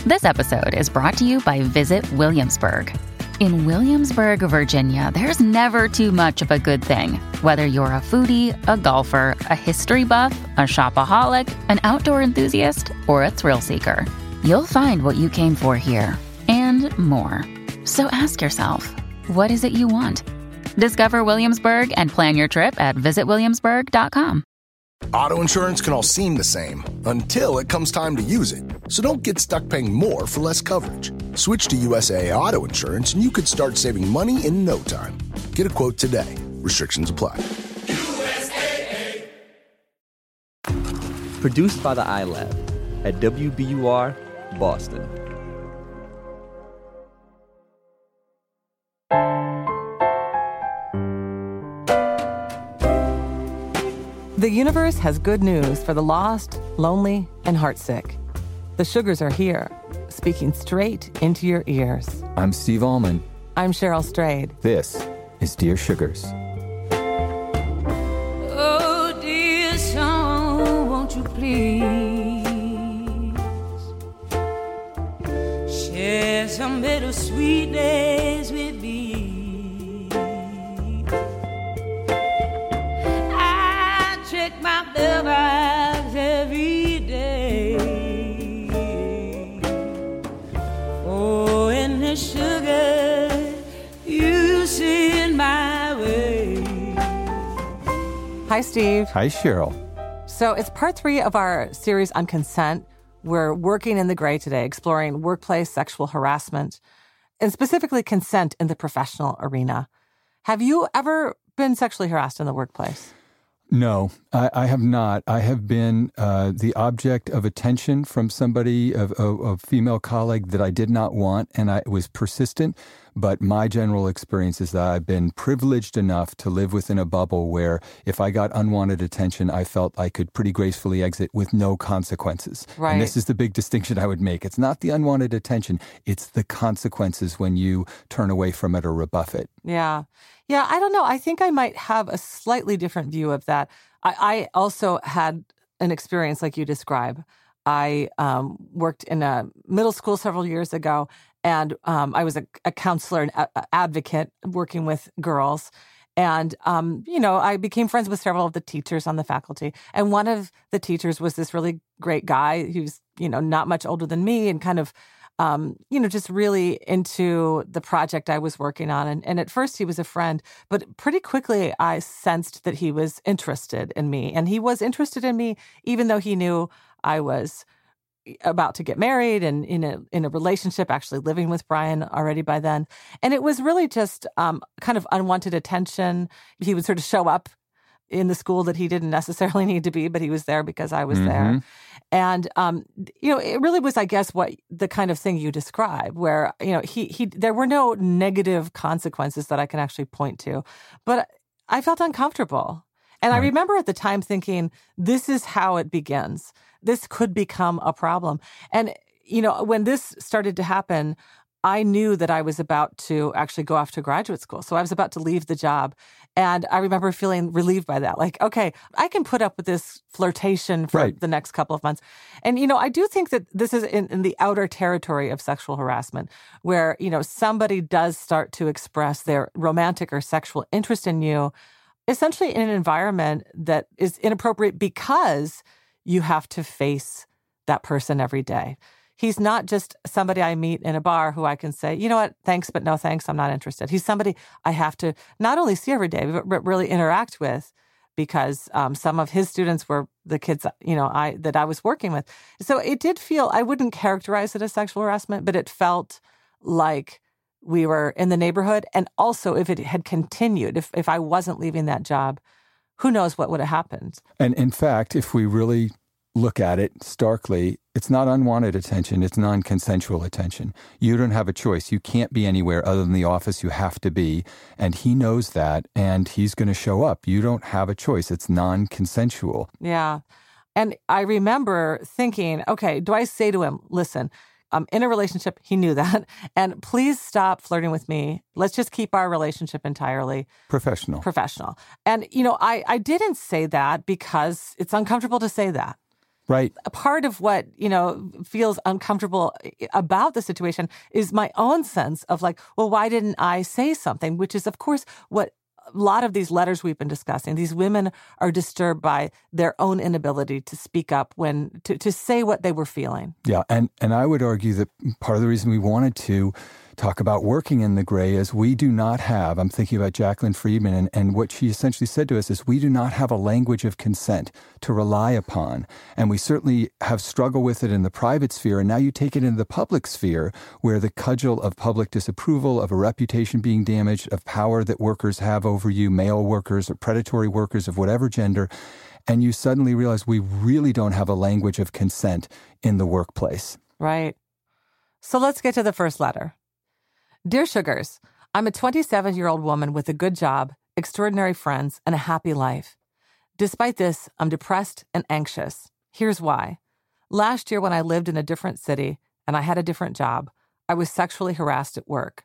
This episode is brought to you by Visit Williamsburg. In Williamsburg, Virginia, there's never too much of a good thing. Whether you're a foodie, a golfer, a history buff, a shopaholic, an outdoor enthusiast, or a thrill seeker, you'll find what you came for here and more. So ask yourself, what is it you want? Discover Williamsburg and plan your trip at visitwilliamsburg.com. Auto insurance can all seem the same until it comes time to use it. So don't get stuck paying more for less coverage. Switch to USAA Auto Insurance and you could start saving money in no time. Get a quote today. Restrictions apply. USAA. Produced by the iLab at WBUR, Boston. The universe has good news for the lost, lonely, and heartsick. The Sugars are here, speaking straight into your ears. I'm Steve Allman. I'm Cheryl Strayed. This is Dear Sugars. Oh, dear song, won't you please share some bittersweet days with me? My mailbox every day. Oh, and the sugar you send my way. Hi, Steve. Hi, Cheryl. So it's part 3 of our series on consent. We're working in the gray today, exploring workplace sexual harassment, and specifically consent in the professional arena. Have you ever been sexually harassed in the workplace? No, I have not. I have been the object of attention from somebody, a female colleague that I did not want, and I was persistent. But my general experience is that I've been privileged enough to live within a bubble where if I got unwanted attention, I felt I could pretty gracefully exit with no consequences. Right. And this is the big distinction I would make. It's not the unwanted attention. It's the consequences when you turn away from it or rebuff it. Yeah. Yeah, I don't know. I think I might have a slightly different view of that. I also had an experience like you describe. I worked in a middle school several years ago, and I was a counselor and advocate working with girls. And, I became friends with several of the teachers on the faculty. And one of the teachers was this really great guy. He was, not much older than me and kind of, just really into the project I was working on. And at first he was a friend, but pretty quickly I sensed that he was interested in me. And he was interested in me, even though he knew I was about to get married and in a relationship, actually living with Brian already by then. And it was really just kind of unwanted attention. He would sort of show up in the school that he didn't necessarily need to be, but he was there because I was there. And, it really was, I guess, what the kind of thing you describe where, there were no negative consequences that I can actually point to, but I felt uncomfortable. And I remember at the time thinking, this is how it begins. This could become a problem. And, when this started to happen, I knew that I was about to actually go off to graduate school. So I was about to leave the job. And I remember feeling relieved by that. Like, okay, I can put up with this flirtation for the next couple of months. And, I do think that this is in the outer territory of sexual harassment where, somebody does start to express their romantic or sexual interest in you, essentially in an environment that is inappropriate because you have to face that person every day. He's not just somebody I meet in a bar who I can say, you know what, thanks, but no thanks, I'm not interested. He's somebody I have to not only see every day, but really interact with because some of his students were the kids, that I was working with. So it did feel, I wouldn't characterize it as sexual harassment, but it felt like we were in the neighborhood. And also if it had continued, if I wasn't leaving that job, who knows what would have happened. And in fact, if we really look at it starkly, it's not unwanted attention, it's non-consensual attention. You don't have a choice. You can't be anywhere other than the office you have to be. And he knows that, and he's going to show up. You don't have a choice. It's non-consensual. Yeah. And I remember thinking, okay, do I say to him, listen, I'm in a relationship. He knew that. And please stop flirting with me. Let's just keep our relationship entirely professional. And, I didn't say that because it's uncomfortable to say that. Right. A part of what, feels uncomfortable about the situation is my own sense of like, well, why didn't I say something? Which is, of course, what a lot of these letters we've been discussing. These women are disturbed by their own inability to speak up to say what they were feeling. Yeah. And I would argue that part of the reason we wanted to talk about working in the gray is we do not have, I'm thinking about Jacqueline Friedman, and what she essentially said to us is we do not have a language of consent to rely upon. And we certainly have struggled with it in the private sphere. And now you take it into the public sphere where the cudgel of public disapproval, of a reputation being damaged, of power that workers have over you, male workers or predatory workers of whatever gender, and you suddenly realize we really don't have a language of consent in the workplace. Right. So let's get to the first letter. Dear Sugars, I'm a 27-year-old woman with a good job, extraordinary friends, and a happy life. Despite this, I'm depressed and anxious. Here's why. Last year when I lived in a different city and I had a different job, I was sexually harassed at work.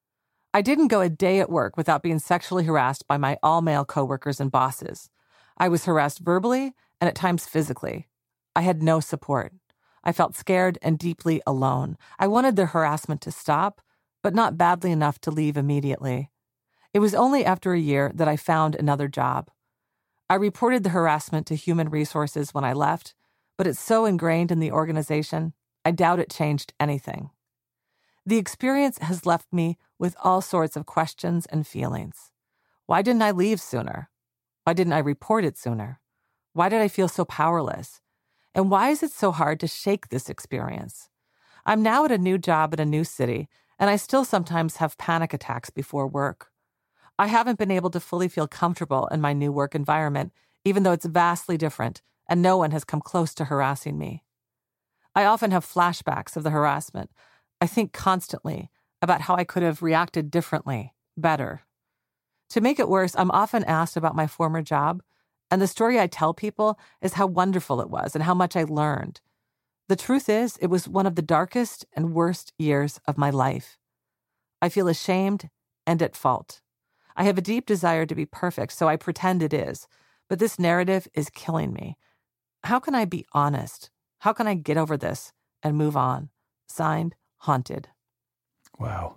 I didn't go a day at work without being sexually harassed by my all-male coworkers and bosses. I was harassed verbally and at times physically. I had no support. I felt scared and deeply alone. I wanted the harassment to stop, but not badly enough to leave immediately. It was only after a year that I found another job. I reported the harassment to Human Resources when I left, but it's so ingrained in the organization, I doubt it changed anything. The experience has left me with all sorts of questions and feelings. Why didn't I leave sooner? Why didn't I report it sooner? Why did I feel so powerless? And why is it so hard to shake this experience? I'm now at a new job in a new city, and I still sometimes have panic attacks before work. I haven't been able to fully feel comfortable in my new work environment, even though it's vastly different, and no one has come close to harassing me. I often have flashbacks of the harassment. I think constantly about how I could have reacted differently, better. To make it worse, I'm often asked about my former job, and the story I tell people is how wonderful it was and how much I learned. The truth is, it was one of the darkest and worst years of my life. I feel ashamed and at fault. I have a deep desire to be perfect, so I pretend it is, but this narrative is killing me. How can I be honest? How can I get over this and move on? Signed, Haunted. Wow.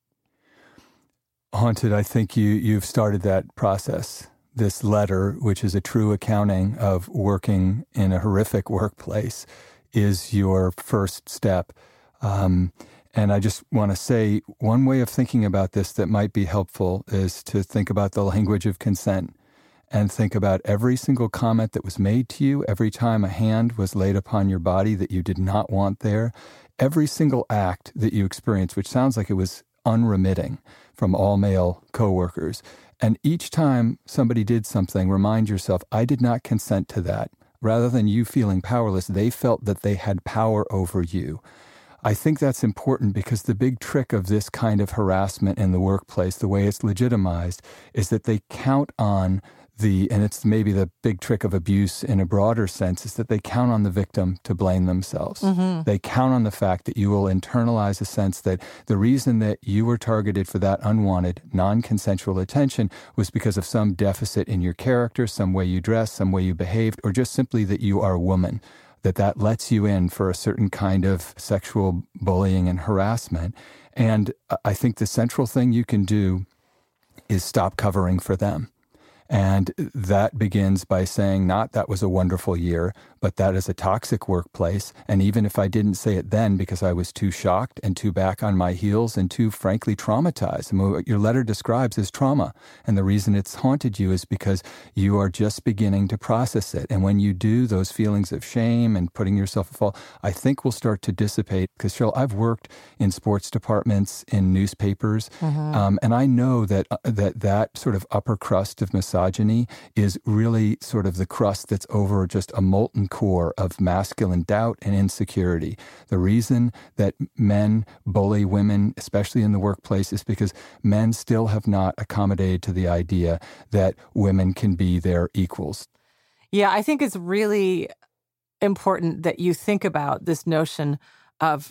Haunted, I think you've started that process. This letter, which is a true accounting of working in a horrific workplace, is your first step. And I just want to say one way of thinking about this that might be helpful is to think about the language of consent and think about every single comment that was made to you, every time a hand was laid upon your body that you did not want there, every single act that you experienced, which sounds like it was unremitting from all male coworkers. And each time somebody did something, remind yourself, I did not consent to that. Rather than you feeling powerless, they felt that they had power over you. I think that's important because the big trick of this kind of harassment in the workplace, the way it's legitimized, is that they count on and it's maybe the big trick of abuse in a broader sense, is that they count on the victim to blame themselves. Mm-hmm. They count on the fact that you will internalize a sense that the reason that you were targeted for that unwanted, non-consensual attention was because of some deficit in your character, some way you dressed, some way you behaved, or just simply that you are a woman. That lets you in for a certain kind of sexual bullying and harassment. And I think the central thing you can do is stop covering for them. And that begins by saying not that was a wonderful year, but that is a toxic workplace. And even if I didn't say it then because I was too shocked and too back on my heels and too frankly traumatized. I mean, what your letter describes is trauma. And the reason it's haunted you is because you are just beginning to process it. And when you do, those feelings of shame and putting yourself at fault, I think will start to dissipate. Because Cheryl, I've worked in sports departments, in newspapers, and I know that sort of upper crust of misogyny is really sort of the crust that's over just a molten core of masculine doubt and insecurity. The reason that men bully women, especially in the workplace, is because men still have not accommodated to the idea that women can be their equals. Yeah, I think it's really important that you think about this notion of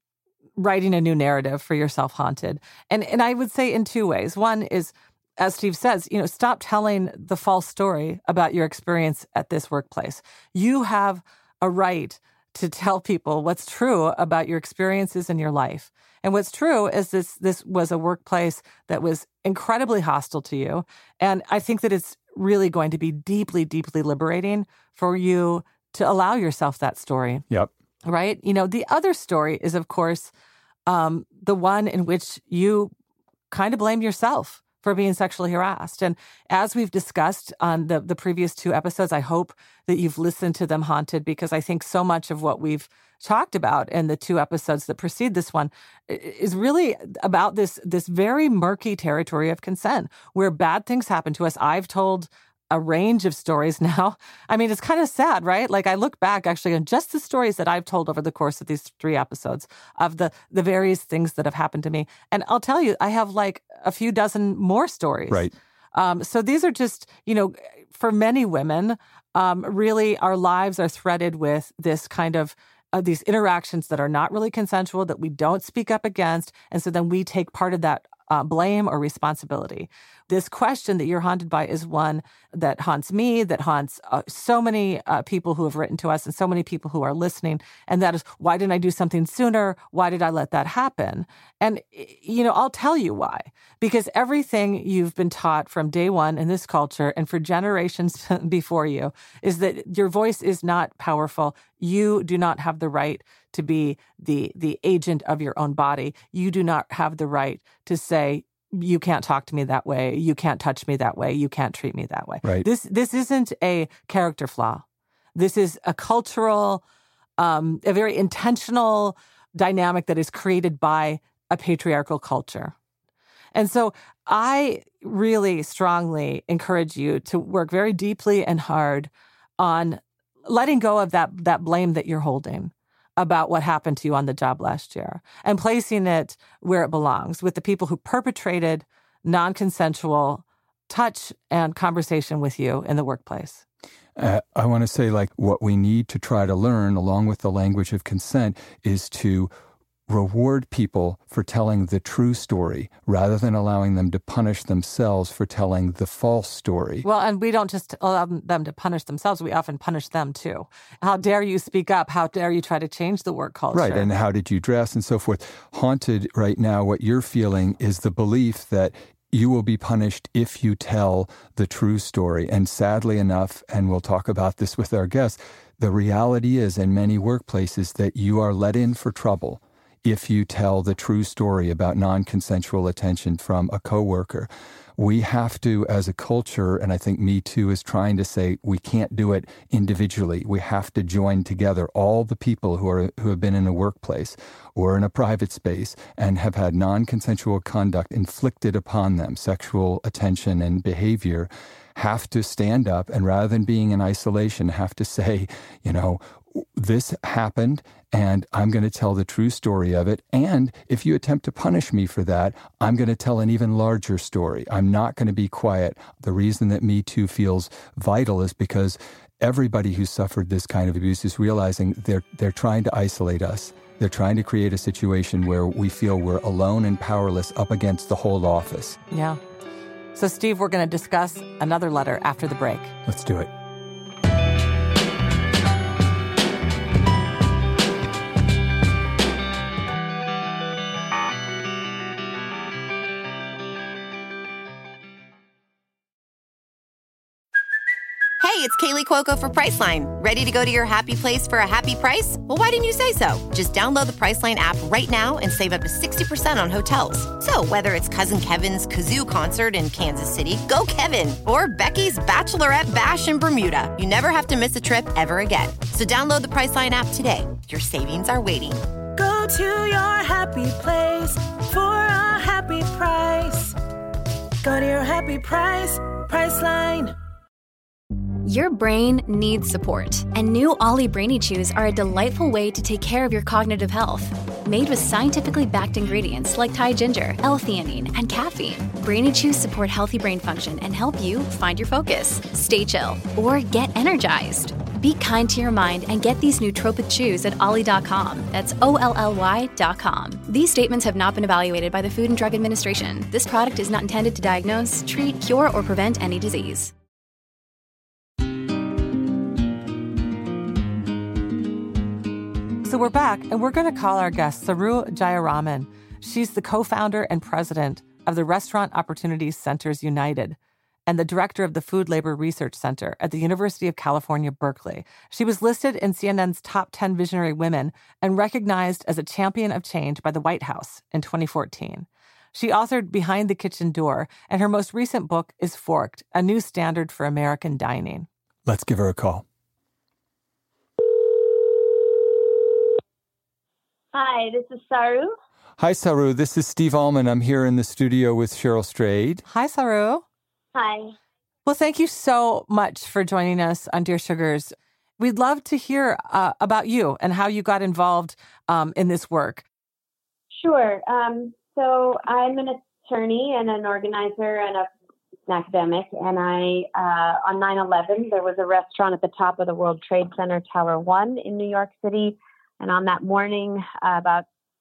writing a new narrative for yourself, Haunted. And I would say in two ways. One is, as Steve says, stop telling the false story about your experience at this workplace. You have a right to tell people what's true about your experiences in your life. And what's true is this was a workplace that was incredibly hostile to you. And I think that it's really going to be deeply, deeply liberating for you to allow yourself that story. Yep. Right? The other story is, of course, the one in which you kind of blame yourself for being sexually harassed. And as we've discussed on the previous 2 episodes, I hope that you've listened to them, Haunted, because I think so much of what we've talked about in the 2 episodes that precede this one is really about this very murky territory of consent, where bad things happen to us. I've told a range of stories now. I mean, it's kind of sad, right? Like, I look back actually on just the stories that I've told over the course of these 3 episodes of the various things that have happened to me. And I'll tell you, I have like a few dozen more stories. Right. So these are just, for many women, really our lives are threaded with this kind of these interactions that are not really consensual, that we don't speak up against. And so then we take part of that blame or responsibility. This question that you're haunted by is one that haunts me, that haunts so many people who have written to us and so many people who are listening. And that is, why didn't I do something sooner? Why did I let that happen? And, I'll tell you why. Because everything you've been taught from day one in this culture and for generations before you is that your voice is not powerful. You do not have the right to be the agent of your own body. You do not have the right to say, you can't talk to me that way. You can't touch me that way. You can't treat me that way. Right. This isn't a character flaw. This is a cultural, a very intentional dynamic that is created by a patriarchal culture. And so I really strongly encourage you to work very deeply and hard on letting go of that blame that you're holding about what happened to you on the job last year and placing it where it belongs, with the people who perpetrated non-consensual touch and conversation with you in the workplace. I want to say, what we need to try to learn, along with the language of consent, is to reward people for telling the true story rather than allowing them to punish themselves for telling the false story. Well, and we don't just allow them to punish themselves. We often punish them too. How dare you speak up? How dare you try to change the work culture? Right, and how did you dress and so forth. Haunted right now, what you're feeling is the belief that you will be punished if you tell the true story. And sadly enough, and we'll talk about this with our guests, the reality is in many workplaces that you are let in for trouble if you tell the true story about non-consensual attention from a coworker. We have to, as a culture, and I think Me Too is trying to say, we can't do it individually. We have to join together all the people who have been in a workplace or in a private space and have had non-consensual conduct inflicted upon them, sexual attention and behavior, have to stand up and, rather than being in isolation, have to say, this happened and I'm going to tell the true story of it. And if you attempt to punish me for that, I'm going to tell an even larger story. I'm not going to be quiet. The reason that Me Too feels vital is because everybody who suffered this kind of abuse is realizing they're trying to isolate us. They're trying to create a situation where we feel we're alone and powerless up against the whole office. Yeah. So, Steve, we're going to discuss another letter after the break. Let's do it. Hey, it's Kaylee Cuoco for Priceline. Ready to go to your happy place for a happy price? Well, why didn't you say so? Just download the Priceline app right now and save up to 60% on hotels. So whether it's Cousin Kevin's Kazoo Concert in Kansas City, go Kevin, or Becky's Bachelorette Bash in Bermuda, you never have to miss a trip ever again. So download the Priceline app today. Your savings are waiting. Go to your happy place for a happy price. Go to your happy price, Priceline. Your brain needs support, and new Ollie Brainy Chews are a delightful way to take care of your cognitive health. Made with scientifically backed ingredients like Thai ginger, L-theanine, and caffeine, Brainy Chews support healthy brain function and help you find your focus, stay chill, or get energized. Be kind to your mind and get these nootropic chews at ollie.com. That's OLLY.com. These statements have not been evaluated by the Food and Drug Administration. This product is not intended to diagnose, treat, cure, or prevent any disease. So we're back, and we're going to call our guest Saru Jayaraman. She's the co-founder and president of the Restaurant Opportunities Centers United and the director of the Food Labor Research Center at the University of California, Berkeley. She was listed in CNN's Top 10 Visionary Women and recognized as a champion of change by the White House in 2014. She authored Behind the Kitchen Door, and her most recent book is Forked, a new standard for American dining. Let's give her a call. Hi, this is Saru. Hi, Saru. This is Steve Allman. I'm here in the studio with Cheryl Strayed. Hi, Saru. Hi. Well, thank you so much for joining us on Dear Sugars. We'd love to hear about you and how you got involved in this work. Sure. So I'm an attorney and an organizer and an academic. And on 9/11, there was a restaurant at the top of the World Trade Center, Tower 1 in New York City. And on that morning, about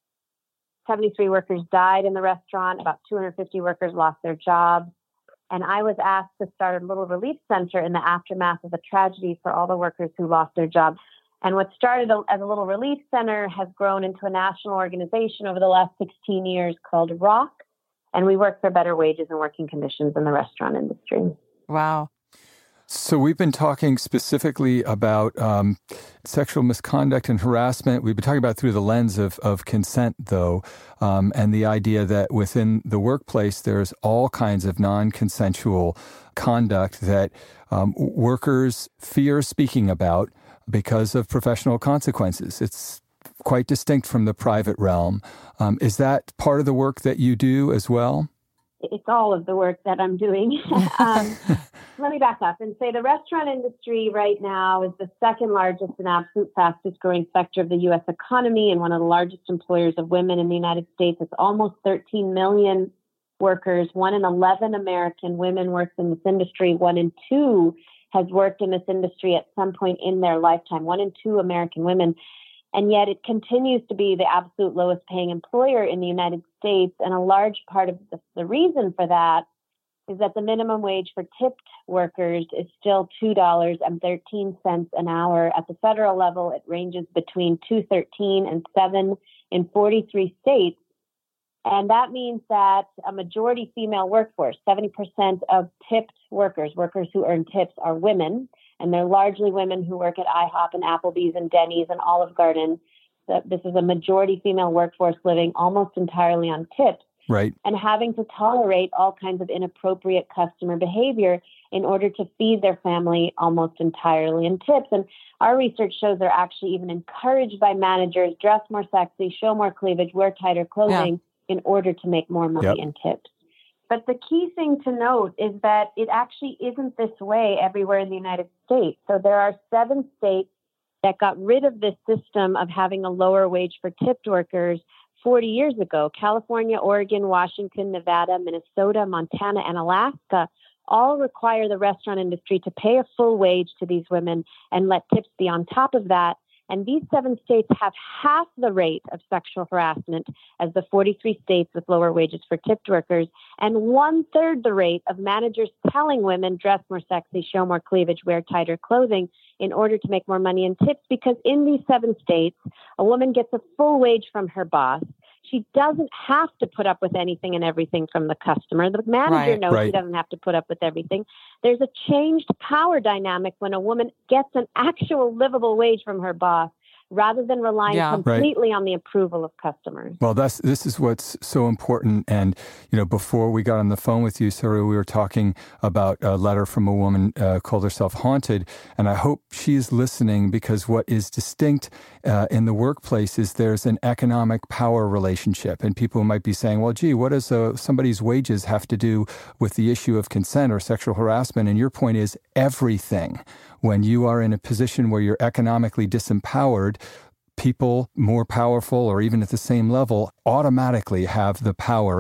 73 workers died in the restaurant. About 250 workers lost their jobs. And I was asked to start a little relief center in the aftermath of the tragedy for all the workers who lost their jobs. And what started as a little relief center has grown into a national organization over the last 16 years called ROC. And we work for better wages and working conditions in the restaurant industry. Wow. So we've been talking specifically about sexual misconduct and harassment. We've been talking about it through the lens of consent, though, and the idea that within the workplace, there's all kinds of non-consensual conduct that workers fear speaking about because of professional consequences. It's quite distinct from the private realm. Is that part of the work that you do as well? It's all of the work that I'm doing. Let me back up and say the restaurant industry right now is the second largest and absolute fastest growing sector of the U.S. economy and one of the largest employers of women in the United States. It's almost 13 million workers. 1 in 11 American women works in this industry. 1 in 2 has worked in this industry at some point in their lifetime. 1 in 2 American women. And yet it continues to be the absolute lowest paying employer in the United States. And a large part of the reason for that is that the minimum wage for tipped workers is still $2.13 an hour. At the federal level, it ranges between $2.13 and $7 in 43 states. And that means that a majority female workforce, 70% of tipped workers who earn tips, are women. And they're largely women who work at IHOP and Applebee's and Denny's and Olive Garden. This is a majority female workforce living almost entirely on tips. Right. And having to tolerate all kinds of inappropriate customer behavior in order to feed their family almost entirely in tips. And our research shows they're actually even encouraged by managers, dress more sexy, show more cleavage, wear tighter clothing in order to make more money in tips. But the key thing to note is that it actually isn't this way everywhere in the United States. So there are 7 states that got rid of this system of having a lower wage for tipped workers 40 years ago. California, Oregon, Washington, Nevada, Minnesota, Montana, and Alaska all require the restaurant industry to pay a full wage to these women and let tips be on top of that. And these 7 states have half the rate of sexual harassment as the 43 states with lower wages for tipped workers, and 1/3 the rate of managers telling women dress more sexy, show more cleavage, wear tighter clothing in order to make more money in tips. Because in these 7 states, a woman gets a full wage from her boss. She doesn't have to put up with anything and everything from the customer. The manager knows she doesn't have to put up with everything. There's a changed power dynamic when a woman gets an actual livable wage from her boss rather than relying completely on the approval of customers. Well, this is what's so important. And, before we got on the phone with you, Sarah, we were talking about a letter from a woman called herself Haunted. And I hope she's listening, because what is distinct in the workplace is there's an economic power relationship. And people might be saying, well, gee, what does somebody's wages have to do with the issue of consent or sexual harassment? And your point is everything. When you are in a position where you're economically disempowered, people more powerful or even at the same level automatically have the power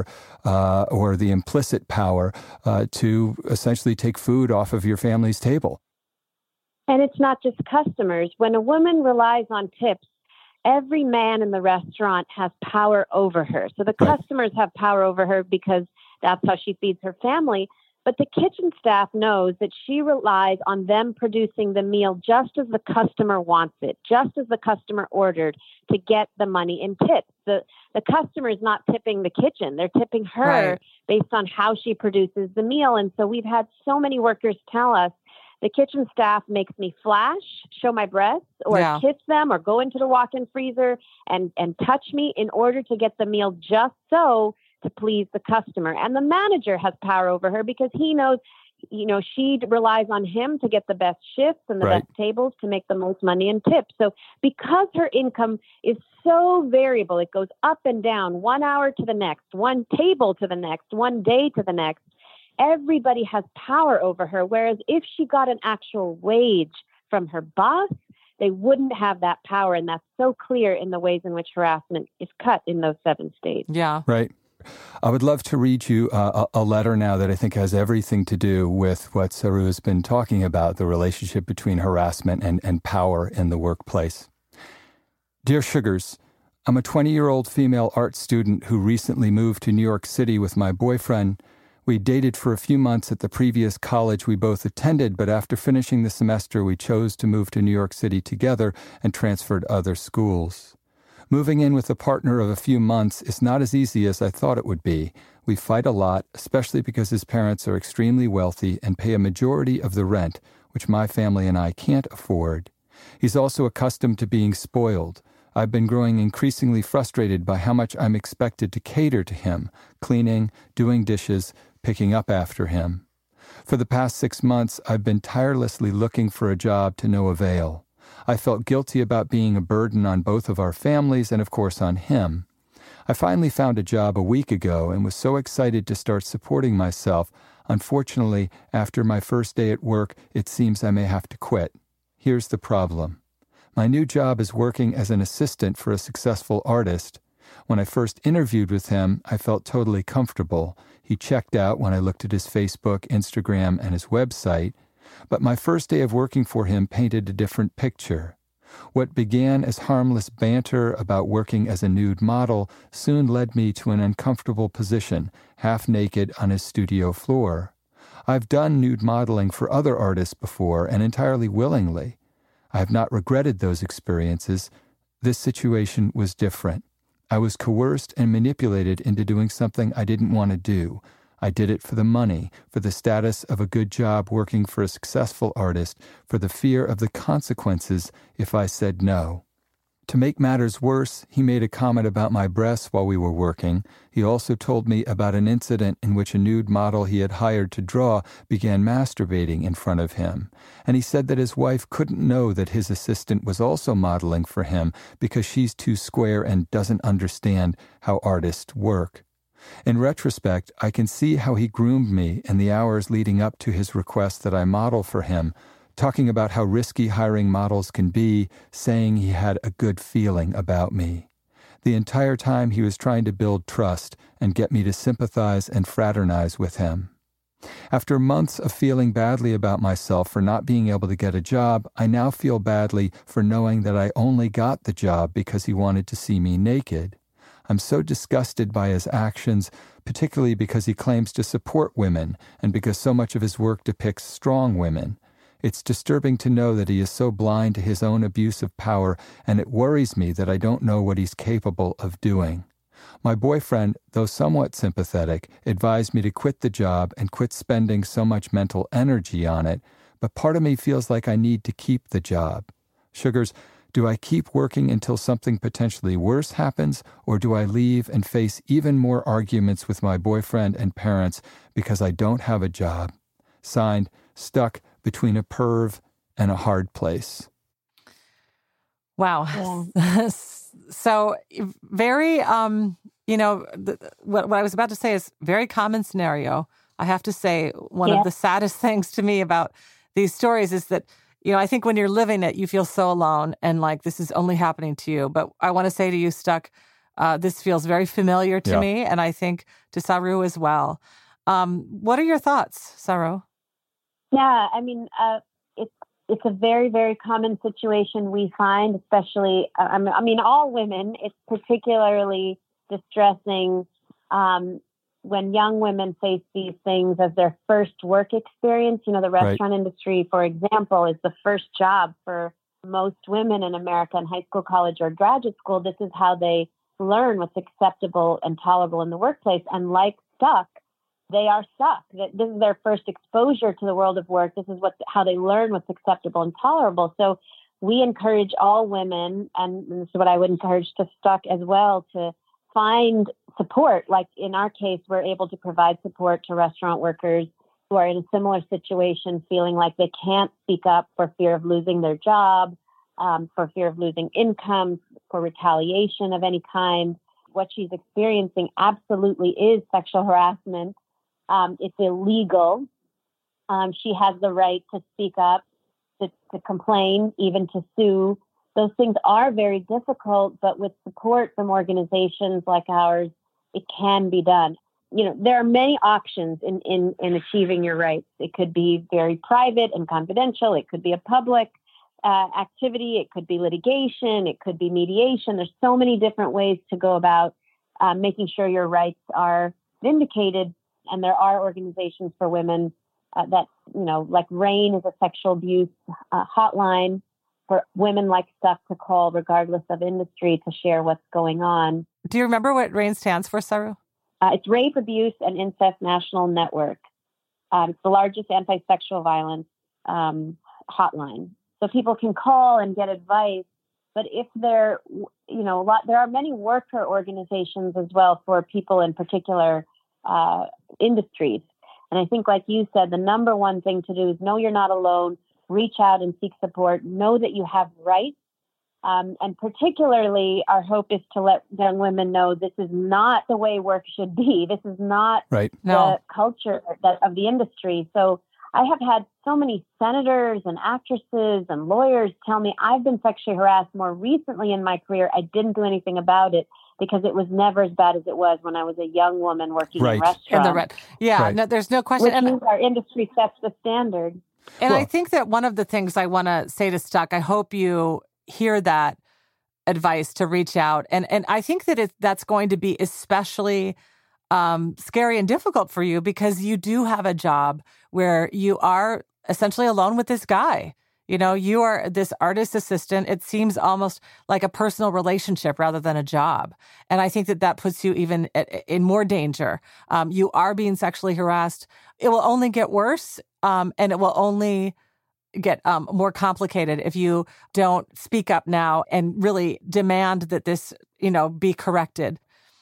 or the implicit power to essentially take food off of your family's table. And it's not just customers. When a woman relies on tips, every man in the restaurant has power over her. So the customers have power over her because that's how she feeds her family. But the kitchen staff knows that she relies on them producing the meal just as the customer wants it, just as the customer ordered, to get the money in tips. The customer is not tipping the kitchen. They're tipping her based on how she produces the meal. And so we've had so many workers tell us, the kitchen staff makes me flash, show my breasts, or kiss them, or go into the walk-in freezer and touch me in order to get the meal just so to please the customer. And the manager has power over her because he knows, she relies on him to get the best shifts and the best tables to make the most money in tips. So because her income is so variable, it goes up and down, 1 hour to the next, one table to the next, one day to the next, everybody has power over her. Whereas if she got an actual wage from her boss, they wouldn't have that power. And that's so clear in the ways in which harassment is cut in those 7 states. Yeah. Right. I would love to read you a letter now that I think has everything to do with what Saru has been talking about, the relationship between harassment and power in the workplace. Dear Sugars, I'm a 20-year-old female art student who recently moved to New York City with my boyfriend. We dated for a few months at the previous college we both attended, but after finishing the semester, we chose to move to New York City together and transferred other schools. Moving in with a partner of a few months is not as easy as I thought it would be. We fight a lot, especially because his parents are extremely wealthy and pay a majority of the rent, which my family and I can't afford. He's also accustomed to being spoiled. I've been growing increasingly frustrated by how much I'm expected to cater to him, cleaning, doing dishes, picking up after him. For the past 6 months, I've been tirelessly looking for a job to no avail. I felt guilty about being a burden on both of our families and, of course, on him. I finally found a job a week ago and was so excited to start supporting myself. Unfortunately, after my first day at work, it seems I may have to quit. Here's the problem. My new job is working as an assistant for a successful artist. When I first interviewed with him, I felt totally comfortable. He checked out when I looked at his Facebook, Instagram, and his website. But my first day of working for him painted a different picture. What began as harmless banter about working as a nude model soon led me to an uncomfortable position, half naked on his studio floor. I've done nude modeling for other artists before, and entirely willingly. I have not regretted those experiences. This situation was different. I was coerced and manipulated into doing something I didn't want to do. I did it for the money, for the status of a good job working for a successful artist, for the fear of the consequences if I said no. To make matters worse, he made a comment about my breasts while we were working. He also told me about an incident in which a nude model he had hired to draw began masturbating in front of him. And he said that his wife couldn't know that his assistant was also modeling for him because she's too square and doesn't understand how artists work. In retrospect, I can see how he groomed me in the hours leading up to his request that I model for him, talking about how risky hiring models can be, saying he had a good feeling about me. The entire time he was trying to build trust and get me to sympathize and fraternize with him. After months of feeling badly about myself for not being able to get a job, I now feel badly for knowing that I only got the job because he wanted to see me naked. I'm so disgusted by his actions, particularly because he claims to support women and because so much of his work depicts strong women. It's disturbing to know that he is so blind to his own abuse of power, and it worries me that I don't know what he's capable of doing. My boyfriend, though somewhat sympathetic, advised me to quit the job and quit spending so much mental energy on it, but part of me feels like I need to keep the job. Sugars, do I keep working until something potentially worse happens, or do I leave and face even more arguments with my boyfriend and parents because I don't have a job? Signed, Stuck Between a Perv and a Hard Place. Wow. Yeah. So very, what I was about to say is very common scenario. I have to say one of the saddest things to me about these stories is that, I think when you're living it, you feel so alone and like this is only happening to you. But I want to say to you, Stuck, this feels very familiar to me, and I think to Saru as well. What are your thoughts, Saru? Yeah, I mean, it's a very, very common situation we find, especially, all women. It's particularly distressing when young women face these things as their first work experience, the restaurant industry, for example, is the first job for most women in America in high school, college, or graduate school. This is how they learn what's acceptable and tolerable in the workplace. And like Stuck, they are stuck. This is their first exposure to the world of work. This is how they learn what's acceptable and tolerable. So we encourage all women, and this is what I would encourage to Stuck as well, to find support. Like in our case, we're able to provide support to restaurant workers who are in a similar situation, feeling like they can't speak up for fear of losing their job, for fear of losing income, for retaliation of any kind. What she's experiencing absolutely is sexual harassment. It's illegal. She has the right to speak up, to complain, even to sue. Those things are very difficult, but with support from organizations like ours, it can be done. There are many options in achieving your rights. It could be very private and confidential. It could be a public activity. It could be litigation. It could be mediation. There's so many different ways to go about making sure your rights are vindicated. And there are organizations for women that, like RAIN is a sexual abuse hotline for women like Stuck to call regardless of industry to share what's going on. Do you remember what RAIN stands for, Saru? It's Rape, Abuse, and Incest National Network. It's the largest anti-sexual violence hotline. So people can call and get advice. But if there are many worker organizations as well for people in particular industries. And I think, like you said, the number one thing to do is know you're not alone, reach out and seek support, know that you have rights. And particularly, our hope is to let young women know this is not the way work should be. This is not the culture of the industry. So I have had so many senators and actresses and lawyers tell me I've been sexually harassed more recently in my career. I didn't do anything about it because it was never as bad as it was when I was a young woman working in restaurants. No, there's no question. Which means our industry sets the standard. And I think that one of the things I want to say to Stuck, I hope you hear that advice to reach out. And I think that that's going to be especially scary and difficult for you because you do have a job where you are essentially alone with this guy. You are this artist assistant. It seems almost like a personal relationship rather than a job. And I think that puts you even in more danger. You are being sexually harassed. It will only get worse, and it will only get more complicated if you don't speak up now and really demand that this, be corrected.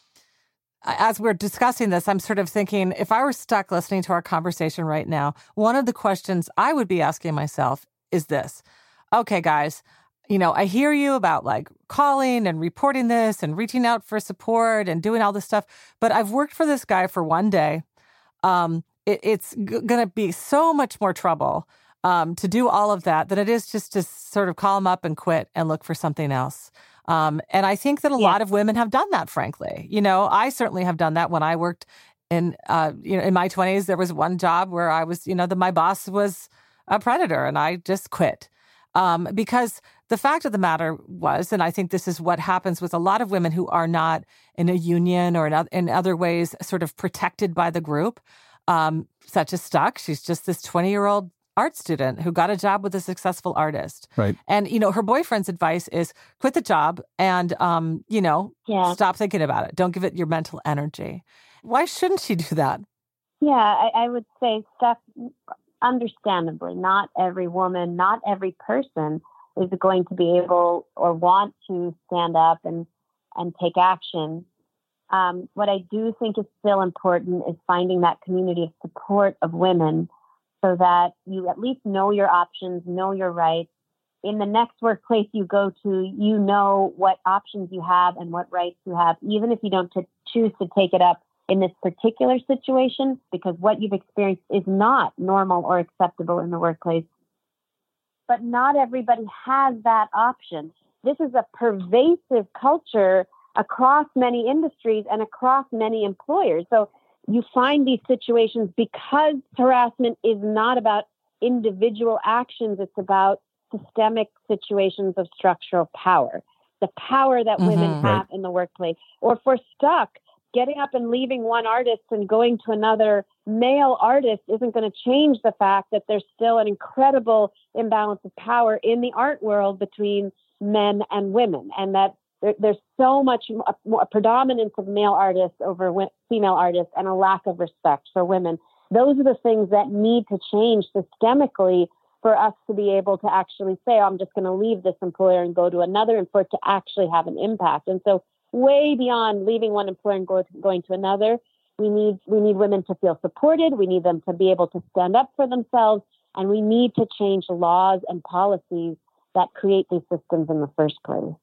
As we're discussing this, I'm sort of thinking, if I were Stuck listening to our conversation right now, one of the questions I would be asking myself is this. Okay, guys, I hear you about like calling and reporting this and reaching out for support and doing all this stuff, but I've worked for this guy for one day. It's going to be so much more trouble to do all of that than it is just to sort of call him up and quit and look for something else. And I think that a lot of women have done that, frankly. I certainly have done that when I worked in my 20s. There was one job where I was, my boss was a predator and I just quit. Because the fact of the matter was, and I think this is what happens with a lot of women who are not in a union or in other ways sort of protected by the group, such as Stuck. She's just this 20-year-old art student who got a job with a successful artist. Right. And, her boyfriend's advice is quit the job and, stop thinking about it. Don't give it your mental energy. Why shouldn't she do that? Yeah, I would say, Steph, understandably, not every woman, not every person is going to be able or want to stand up and take action. What I do think is still important is finding that community of support of women so that you at least know your options, know your rights. In the next workplace you go to, you know what options you have and what rights you have, even if you don't choose to take it up in this particular situation, because what you've experienced is not normal or acceptable in the workplace. But not everybody has that option. This is a pervasive culture across many industries and across many employers. So you find these situations because harassment is not about individual actions. It's about systemic situations of structural power, the power that women have in the workplace. Or for Stuck, getting up and leaving one artist and going to another male artist isn't going to change the fact that there's still an incredible imbalance of power in the art world between men and women, and that there's so much more a predominance of male artists over female artists and a lack of respect for women. Those are the things that need to change systemically for us to be able to actually say, I'm just going to leave this employer and go to another, and for it to actually have an impact. And so way beyond leaving one employer and going to another, we need women to feel supported. We need them to be able to stand up for themselves. And we need to change laws and policies that create these systems in the first place.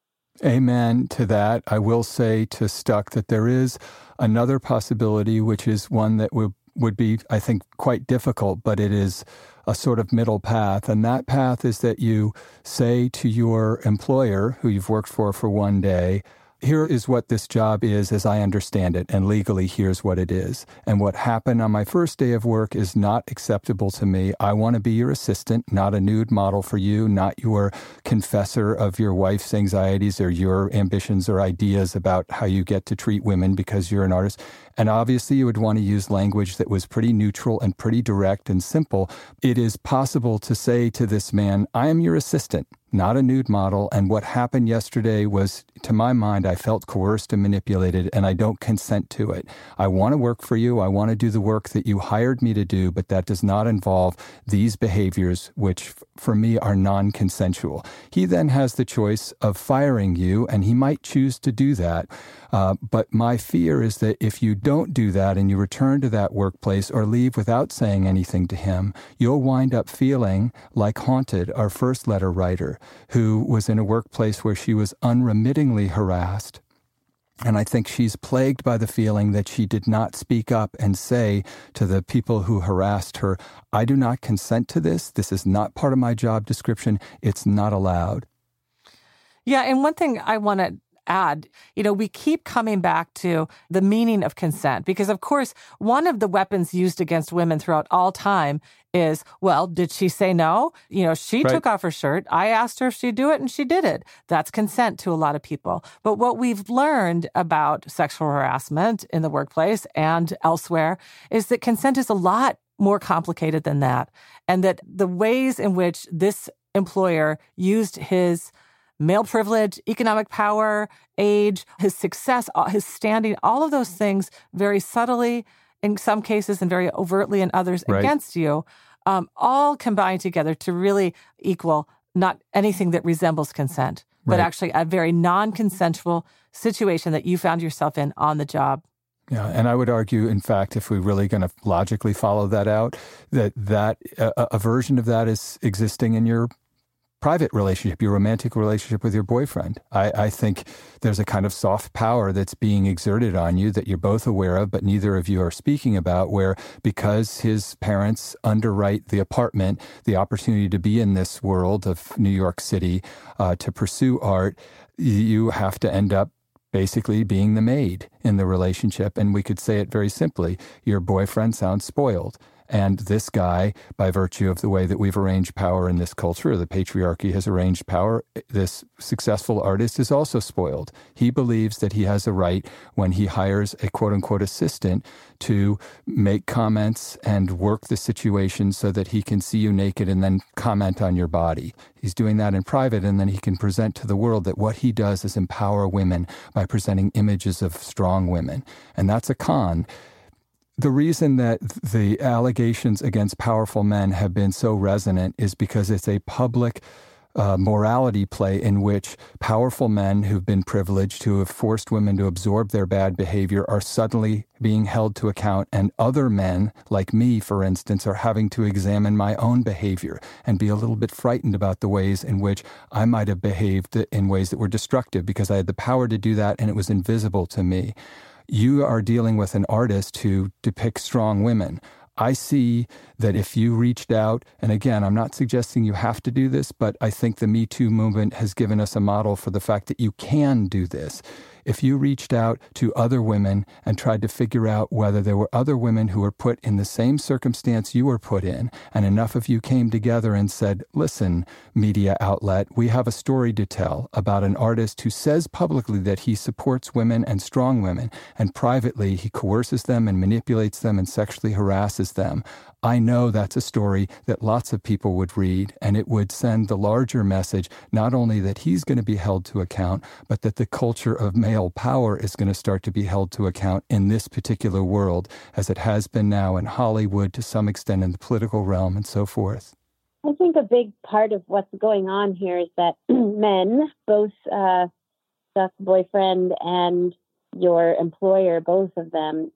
Amen to that. I will say to Stuck that there is another possibility, which is one that would be, I think, quite difficult, but it is a sort of middle path. And that path is that you say to your employer, who you've worked for one day, here is what this job is as I understand it, and legally here's what it is. And what happened on my first day of work is not acceptable to me. I want to be your assistant, not a nude model for you, not your confessor of your wife's anxieties or your ambitions or ideas about how you get to treat women because you're an artist. And obviously you would want to use language that was pretty neutral and pretty direct and simple. It is possible to say to this man, I am your assistant, not a nude model. And what happened yesterday was, to my mind, I felt coerced and manipulated, and I don't consent to it. I want to work for you. I want to do the work that you hired me to do, but that does not involve these behaviors, which for me are non-consensual. He then has the choice of firing you, and he might choose to do that. But my fear is that if you don't do that and you return to that workplace or leave without saying anything to him, you'll wind up feeling like Haunted, our first letter writer, who was in a workplace where she was unremittingly harassed. And I think she's plagued by the feeling that she did not speak up and say to the people who harassed her, I do not consent to this. This is not part of my job description. It's not allowed. Yeah, and one thing I want to add, we keep coming back to the meaning of consent, because of course, one of the weapons used against women throughout all time is, well, did she say no? She Right. took off her shirt. I asked her if she'd do it and she did it. That's consent to a lot of people. But what we've learned about sexual harassment in the workplace and elsewhere is that consent is a lot more complicated than that. And that the ways in which this employer used his male privilege, economic power, age, his success, his standing, all of those things very subtly in some cases and very overtly in others Right. against you, all combine together to really equal not anything that resembles consent, but Right. actually a very non-consensual situation that you found yourself in on the job. Yeah, and I would argue, in fact, if we're really going to logically follow that out, that a version of that is existing in your private relationship, your romantic relationship with your boyfriend. I think there's a kind of soft power that's being exerted on you that you're both aware of, but neither of you are speaking about, where because his parents underwrite the apartment, the opportunity to be in this world of New York City, to pursue art, you have to end up basically being the maid in the relationship. And we could say it very simply, your boyfriend sounds spoiled. And this guy, by virtue of the way that we've arranged power in this culture, the patriarchy has arranged power, this successful artist is also spoiled. He believes that he has a right, when he hires a quote-unquote assistant, to make comments and work the situation so that he can see you naked and then comment on your body. He's doing that in private, and then he can present to the world that what he does is empower women by presenting images of strong women. And that's a con. The reason that the allegations against powerful men have been so resonant is because it's a public morality play in which powerful men who've been privileged, who have forced women to absorb their bad behavior, are suddenly being held to account. And other men, like me, for instance, are having to examine my own behavior and be a little bit frightened about the ways in which I might have behaved in ways that were destructive, because I had the power to do that and it was invisible to me. You are dealing with an artist who depicts strong women. I see that if you reached out, and again, I'm not suggesting you have to do this, but I think the Me Too movement has given us a model for the fact that you can do this. if you reached out to other women and tried to figure out whether there were other women who were put in the same circumstance you were put in, and enough of you came together and said, listen, media outlet, we have a story to tell about an artist who says publicly that he supports women and strong women, and privately he coerces them and manipulates them and sexually harasses them. I know that's a story that lots of people would read, and it would send the larger message, not only that he's going to be held to account, but that the culture of male power is going to start to be held to account in this particular world, as it has been now in Hollywood, to some extent in the political realm, and so forth. I think a big part of what's going on here is that men, both Chuck's boyfriend and your employer, both of them,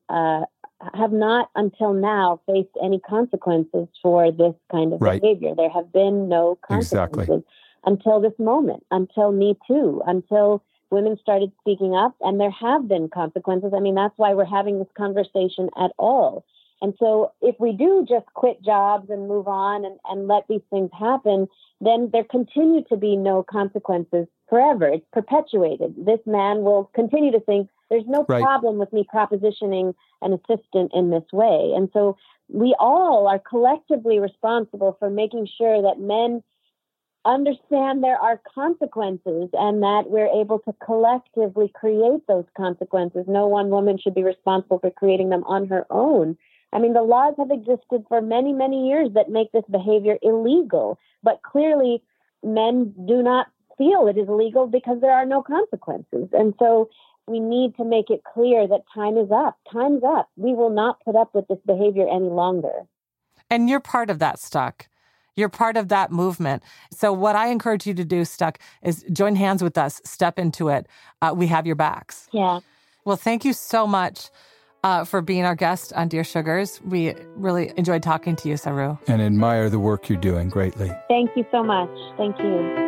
have not until now faced any consequences for this kind of behavior. There have been no consequences until this moment, until Me Too, until women started speaking up, and there have been consequences. I mean, that's why we're having this conversation at all. And so if we do just quit jobs and move on and let these things happen, then there continue to be no consequences forever. It's perpetuated. This man will continue to think there's no problem with me propositioning an assistant in this way. And so we all are collectively responsible for making sure that men understand there are consequences and that we're able to collectively create those consequences. No one woman should be responsible for creating them on her own. I mean, the laws have existed for many, many years that make this behavior illegal, but clearly men do not feel it is illegal because there are no consequences. And so we need to make it clear that time is up. Time's up. We will not put up with this behavior any longer. And you're part of that, Stuck. You're part of that movement. So what I encourage you to do, Stuck, is join hands with us, step into it. We have your backs. Yeah. Well, thank you so much for being our guest on Dear Sugars. We really enjoyed talking to you, Saru. And admire the work you're doing greatly. Thank you so much. Thank you.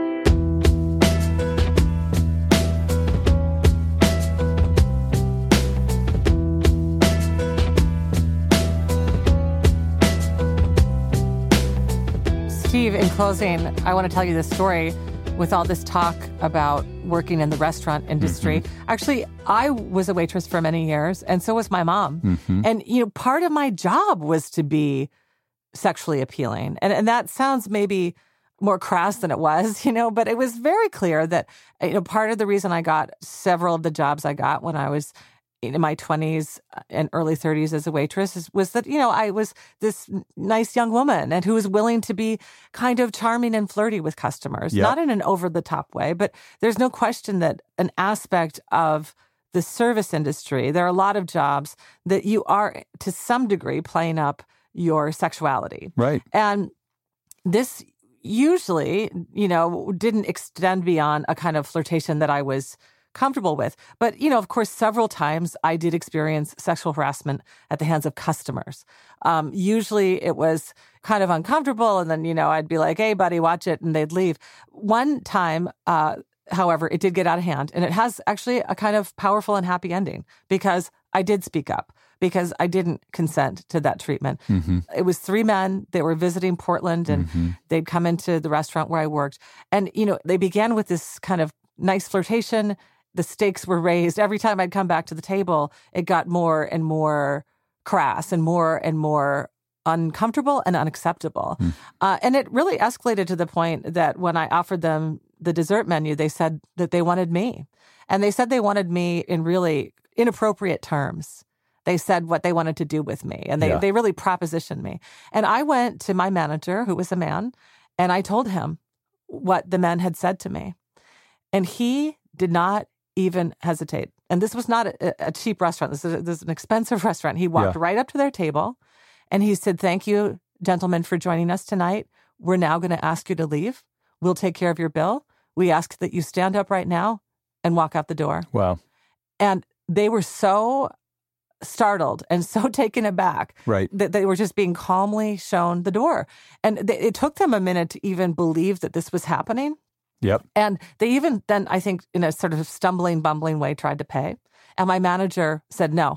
Steve, in closing, I want to tell you this story. With all this talk about working in the restaurant industry, actually, I was a waitress for many years, and so was my mom. And, part of my job was to be sexually appealing. And that sounds maybe more crass than it was, but it was very clear that, part of the reason I got several of the jobs I got when I was in my 20s and early 30s as a waitress was that, I was this nice young woman and who was willing to be kind of charming and flirty with customers, not in an over-the-top way, but there's no question that an aspect of the service industry, there are a lot of jobs that you are, to some degree, playing up your sexuality. Right. And this usually, didn't extend beyond a kind of flirtation that I was comfortable with. But, of course, several times I did experience sexual harassment at the hands of customers. Usually it was kind of uncomfortable. And then, I'd be like, hey, buddy, watch it. And they'd leave. One time, however, it did get out of hand. And it has actually a kind of powerful and happy ending because I did speak up, because I didn't consent to that treatment. It was 3 men. They were visiting Portland and they'd come into the restaurant where I worked. And, they began with this kind of nice flirtation. The stakes were raised. Every time I'd come back to the table, it got more and more crass and more uncomfortable and unacceptable. And it really escalated to the point that when I offered them the dessert menu, they said that they wanted me. And they said they wanted me in really inappropriate terms. They said what they wanted to do with me. And they really propositioned me. And I went to my manager, who was a man, and I told him what the men had said to me. And he did not even hesitate. And this was not a cheap restaurant. This is an expensive restaurant. He walked right up to their table and he said, thank you, gentlemen, for joining us tonight. We're now going to ask you to leave. We'll take care of your bill. We ask that you stand up right now and walk out the door. Wow. And they were so startled and so taken aback that they were just being calmly shown the door. And it took them a minute to even believe that this was happening. Yep. And they even then, I think, in a sort of stumbling, bumbling way, tried to pay. And my manager said, no,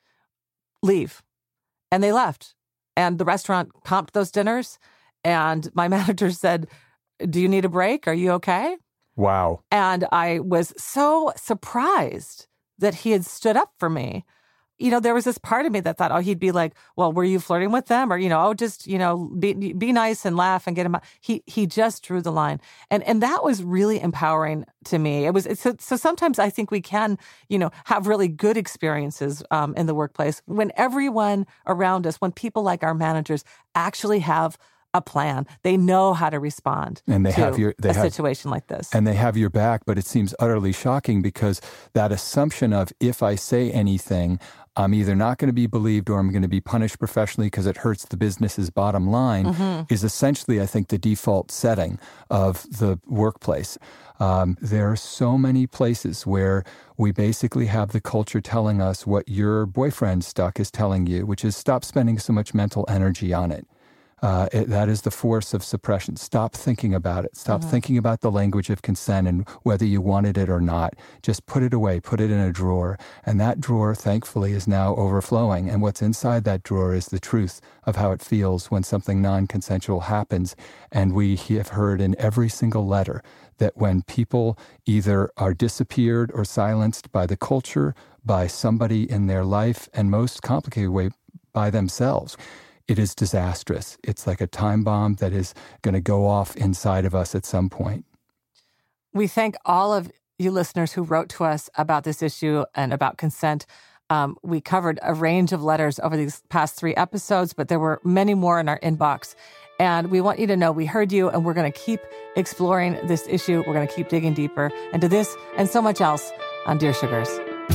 leave. And they left. And the restaurant comped those dinners. And my manager said, do you need a break? Are you okay? Wow. And I was so surprised that he had stood up for me. You know, there was this part of me that thought, oh, he'd be like, well, were you flirting with them? Or, oh, just, be nice and laugh and get him out. He just drew the line. And that was really empowering to me. So sometimes I think we can, have really good experiences in the workplace when everyone around us, when people like our managers actually have a plan. They know how to respond and to a situation like this. And they have your back, but it seems utterly shocking because that assumption of if I say anything, I'm either not going to be believed or I'm going to be punished professionally because it hurts the business's bottom line is essentially, I think, the default setting of the workplace. There are so many places where we basically have the culture telling us what your boyfriend stuck is telling you, which is stop spending so much mental energy on it. That is the force of suppression. Stop thinking about it. Stop thinking about the language of consent and whether you wanted it or not. Just put it away. Put it in a drawer. And that drawer, thankfully, is now overflowing. And what's inside that drawer is the truth of how it feels when something non-consensual happens. And we have heard in every single letter that when people either are disappeared or silenced by the culture, by somebody in their life, and most complicated way, by themselves, it is disastrous. It's like a time bomb that is going to go off inside of us at some point. We thank all of you listeners who wrote to us about this issue and about consent. We covered a range of letters over these past 3 episodes, but there were many more in our inbox. And we want you to know we heard you, and we're going to keep exploring this issue. We're going to keep digging deeper into this and so much else on Dear Sugars.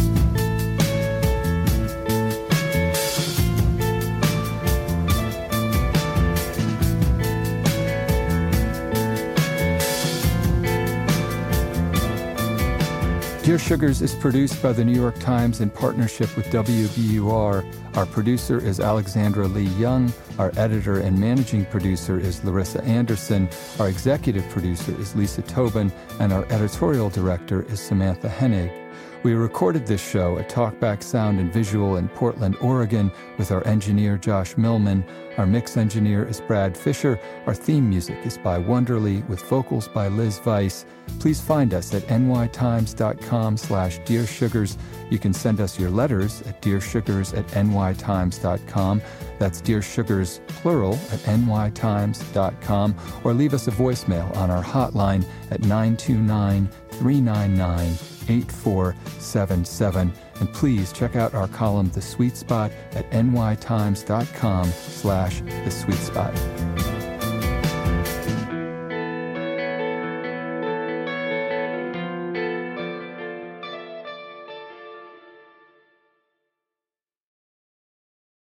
Dear Sugars is produced by the New York Times in partnership with WBUR. Our producer is Alexandra Lee Young. Our editor and managing producer is Larissa Anderson. Our executive producer is Lisa Tobin. And our editorial director is Samantha Hennig. We recorded this show at Talkback Sound and Visual in Portland, Oregon, with our engineer Josh Millman. Our mix engineer is Brad Fisher. Our theme music is by Wonderly, with vocals by Liz Weiss. Please find us at nytimes.com/Dear Sugars. You can send us your letters at dearsugars@nytimes.com. That's Dear Sugars, plural, at nytimes.com. Or leave us a voicemail on our hotline at 929-399-8477. And please check out our column, The Sweet Spot, at nytimes.com/The Sweet Spot.